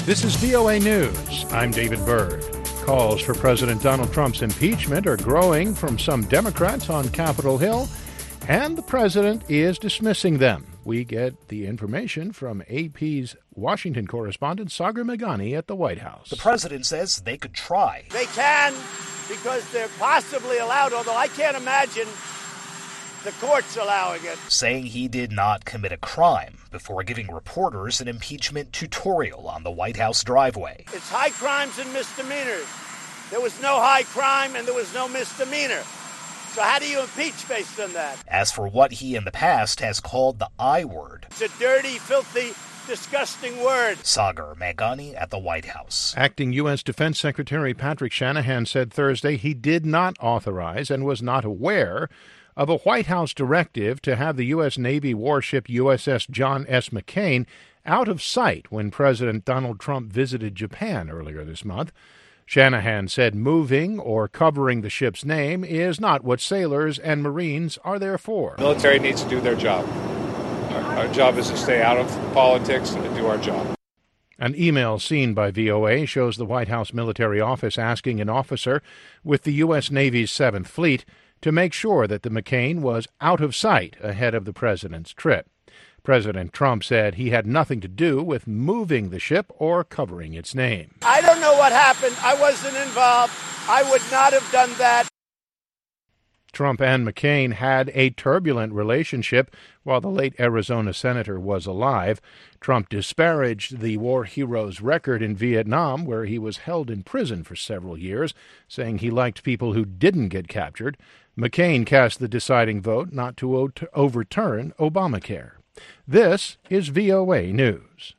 This is VOA News. I'm David Byrd. Calls for President Donald Trump's impeachment are growing from some Democrats on Capitol Hill, and the president is dismissing them. We get the information from AP's Washington correspondent Sagar Meghani at the White House. The president says they could try. They can, because they're possibly allowed, although I can't imagine the court's allowing it. Saying he did not commit a crime before giving reporters an impeachment tutorial on the White House driveway. It's high crimes and misdemeanors. There was no high crime and there was no misdemeanor. So how do you impeach based on that? As for what he in the past has called the I word. It's a dirty, filthy, disgusting word. Sagar Meghani at the White House. Acting U.S. Defense Secretary Patrick Shanahan said Thursday he did not authorize and was not aware of a White House directive to have the U.S. Navy warship USS John S. McCain out of sight when President Donald Trump visited Japan earlier this month. Shanahan said moving or covering the ship's name is not what sailors and Marines are there for. The military needs to do their job. Our job is to stay out of politics and to do our job. An email seen by VOA shows the White House military office asking an officer with the U.S. Navy's 7th Fleet to make sure that the McCain was out of sight ahead of the president's trip. President Trump said he had nothing to do with moving the ship or covering its name. I don't know what happened. I wasn't involved. I would not have done that. Trump and McCain had a turbulent relationship while the late Arizona senator was alive. Trump disparaged the war hero's record in Vietnam, where he was held in prison for several years, saying he liked people who didn't get captured. McCain cast the deciding vote not to overturn Obamacare. This is VOA News.